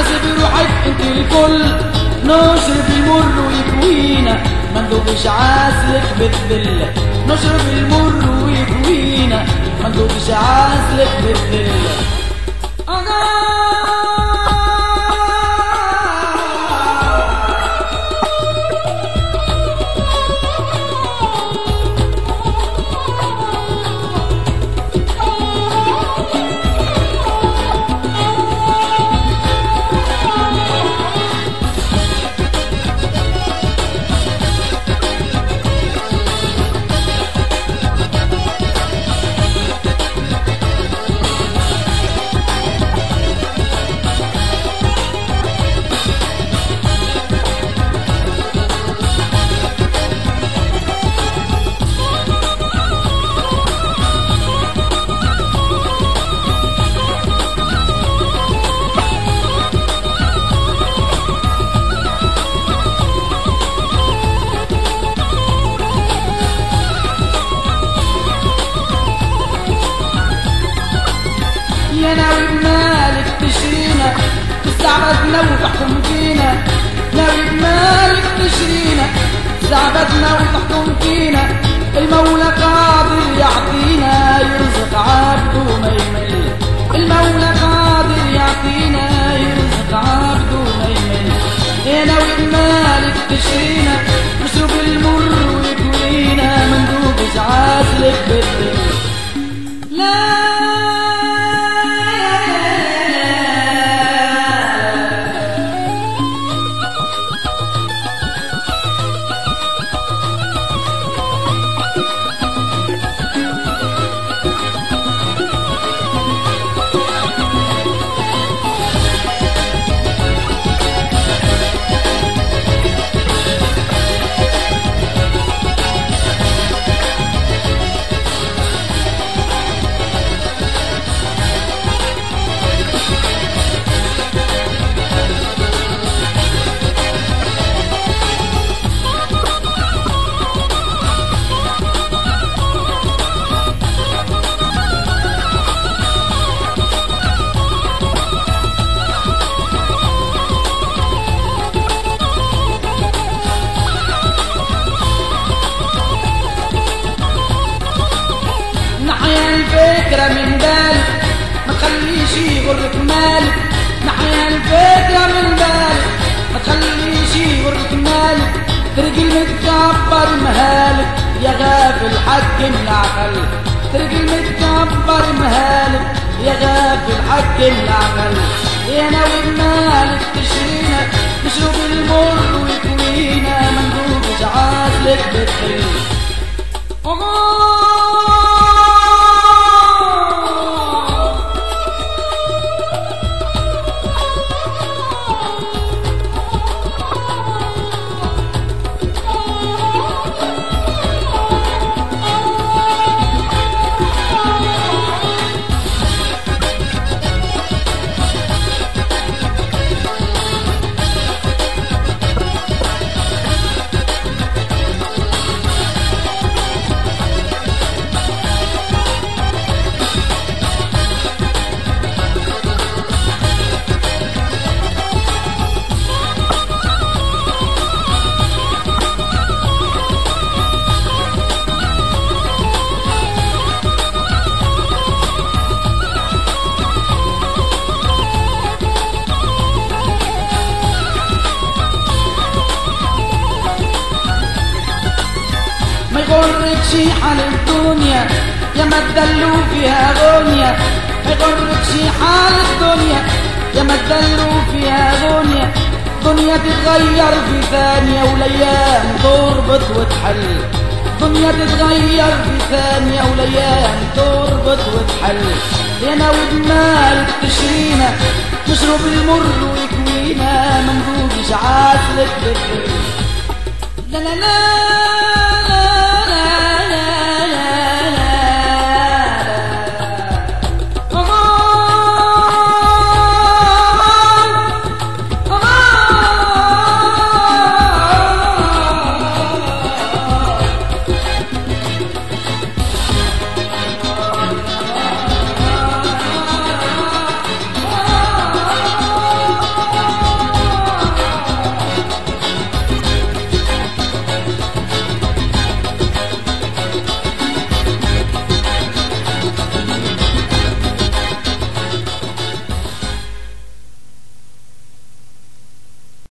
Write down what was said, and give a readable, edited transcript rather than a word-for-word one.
نحسب روحك انت الكل، نشرب المر ويكوينا ما ندوبش عسلك بالذل، نشرب المر ويكوينا ما ندوبش عسلك بالذل. يا ناوي بمالك تشرينا تستعبدنا وتحكم فينا، ناوي بمالك تشرينا تستعبدنا وتحكم فينا، المولى قادر يعطينا يرزق عبده ما يمل، المولى قادر يعطينا يرزق عبده ما يمل. يا ناوي بمالك تشرينا نشرب المر ويكوينا ما ندوبش عسلك بالذل. لا الفكرة من بالك ما تخليش يغرك مالك، نحيا الفكرة من بالك ما تخليش يغرك مالك، ترجل متكبر مهالك يا غافل حكم العقل، ترجل متكبر مهالك يا غافل حكم العقل. يا ناوي بمالك تشرينا نشرب المر ويكوينا ما ندوبش عسلك بالذل. ما يغركش حال الدنيا يا ما تدلوا فيها غنية، ما يغركش حال الدنيا يا ما تدلوا فيها غنية، دنيا تتغير في ثانية والايام تربط وتحل، دنيا تتغير في ثانية والايام تربط وتحل. يا ناوي بمالك تشرينا نشرب المر ويكوينا ما ندوبش عسلك بالذل. لا لا لا